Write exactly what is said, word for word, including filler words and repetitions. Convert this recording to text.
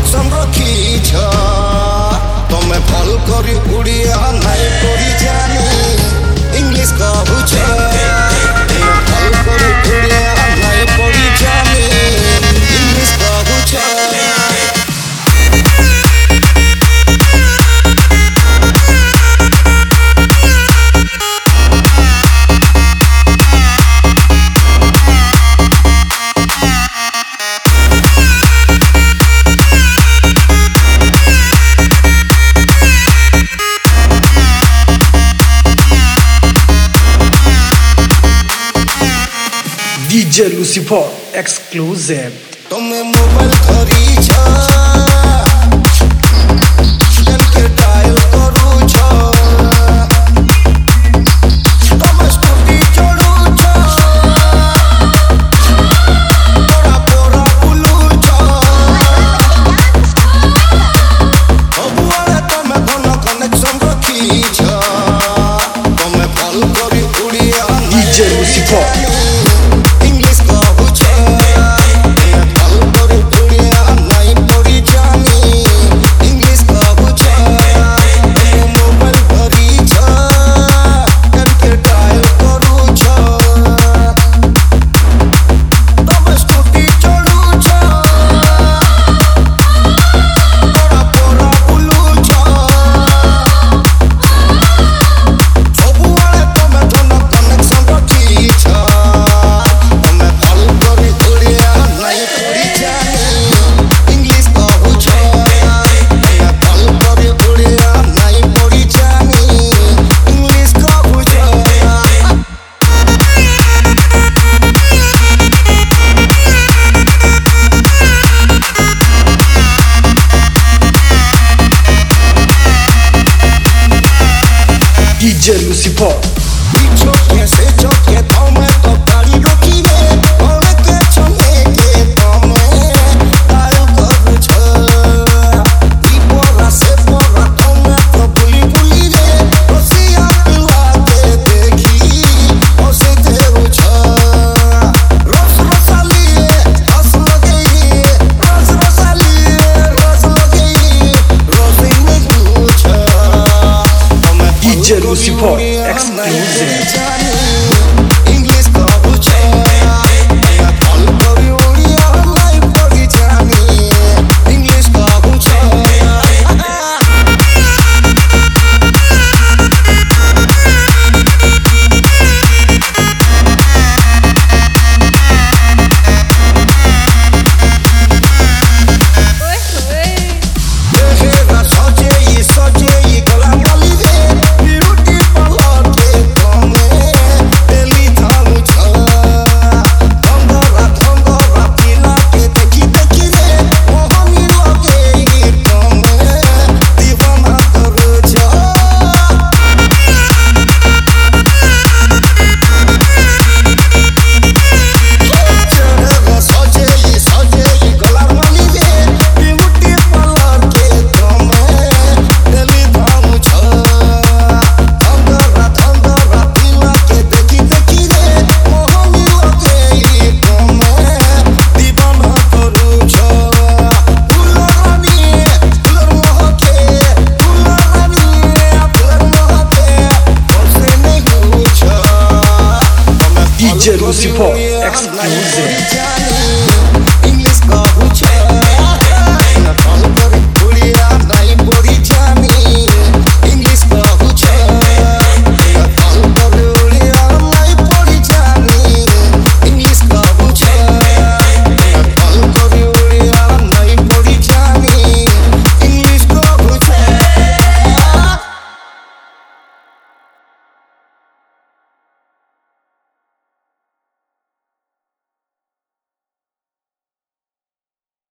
Connection रखीछ तमे फल करी उड़िया नहीं पड़ी जानी इंग्लिश कहूछ फल करी उड़िया नहीं पड़ी जानी इंग्लिश कहूछ D J Lucifer exclusive. तुम्हें मोबाइल खरीच चल के डायल करूछ तुम स्कूटी चढ़ूछ पोरा पोरा बुलूछ सबुआरे तुम्हें घन कनेक्शन रखीछ तुम्हें फल करी Odia D J Lucifer. D J Lucifer. Dicho que se choque tome total y roquine Ole que chone que tome Dayo karuch Y porra se porra tome to puli puli re Rosiya pila ke dekhi Ose te uch Ros rosaliye Ros lagei Ros rosaliye Ros lagei Rosi me kuch D J Lucifer exclusive. English कहूछ फल करी उड़िया नहीं पड़ी जानी English कहूछ देखेगा सजे ये सजे ये गला वाली रे ब्यूटी पार्लर के तमे दिल्ली थामुछ धंगरा धंगरा पिला के देखी देखी रे मोहनी लगे तमे दीवाना करूछ देखेगा सजे ये सजे ये गला वाली रे ब्यूटी पार्लर के तमे दिल्ली थामुछ धंगरा धंगरा पिला के देखी देखी रे मोहनी लगे तमे दीवाना करूछ फुलरानी फुलर महके फुलरानी फुलर महके ओसे नहीं कुछ D J Lucifer exclusive.